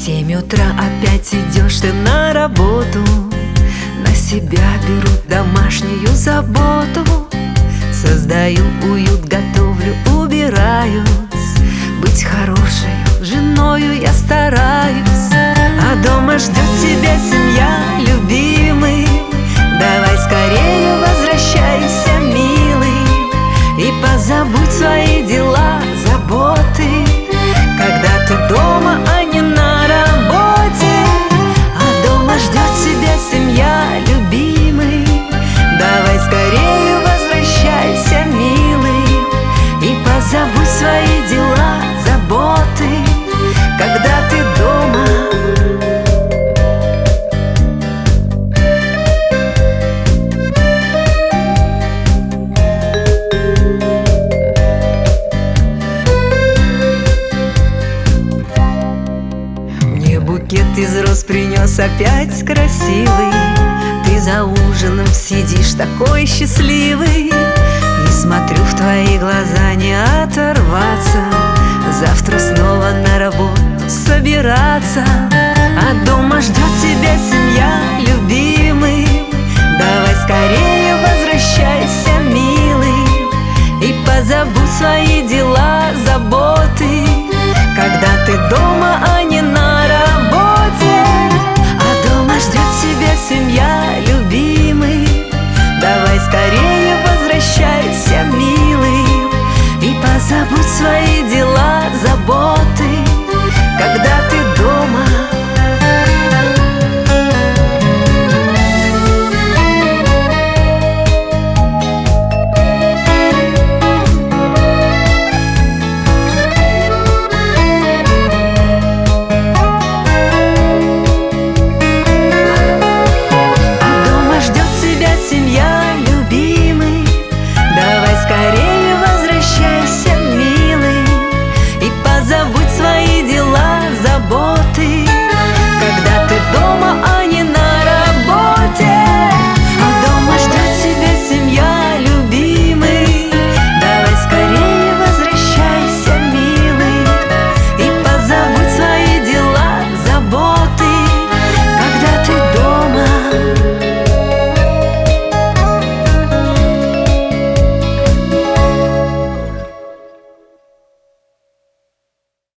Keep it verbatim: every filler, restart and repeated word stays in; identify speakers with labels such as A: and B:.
A: семь утра опять идешь ты на работу, на себя беру домашнюю заботу. Создаю уют, готовлю, убираюсь, быть хорошей женою я стараюсь. А дома ждет тебя семья, любимый. Давай скорее возвращайся, милый, и позабудь свои дела, заботы, когда ты дома, а не на работе. А дома ждет тебя семья, любимый. Давай скорее возвращайся, милый, и позабудь свои дела, заботы, когда ты дома. Букет из роз принес опять красивый. Ты за ужином сидишь такой счастливый, и смотрю в твои глаза, не оторваться. Завтра снова на работу собираться.